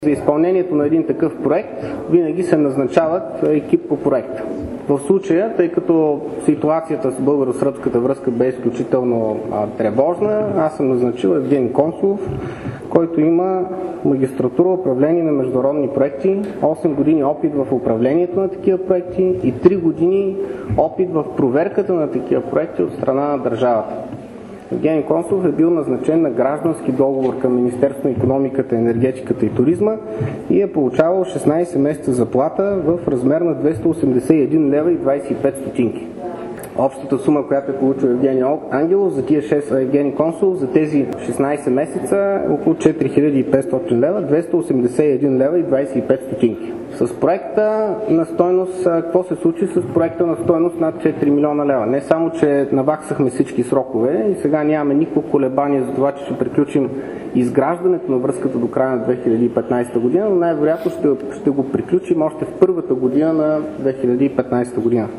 За изпълнението на един такъв проект винаги се назначават екип по проекта. В случая, тъй като ситуацията с българо-сръбската връзка бе изключително тревожна, аз съм назначил Евгений Консулов, който има магистратура управление на международни проекти, 8 години опит в управлението на такива проекти и 3 години опит в проверката на такива проекти от страна на държавата. Евгений Консулов е бил назначен на граждански договор към Министерството на икономиката, енергетиката и туризма и е получавал 16 месеца заплата в размер на 281 лева и 25 стотинки. Общата сума, която е получил Евгений Ангелов за тия 6 Евгений Консулов за тези 16 месеца е около 4500 лева, 281 лева и 25 стотинки. С проекта на стойност, какво се случи с проекта на стойност над 4 милиона лева? Не само, че наваксахме всички срокове и сега нямаме никакво колебание за това, че ще приключим изграждането на връзката до края на 2015 година, но най-вероятно ще го приключим още в първата година на 2015 година.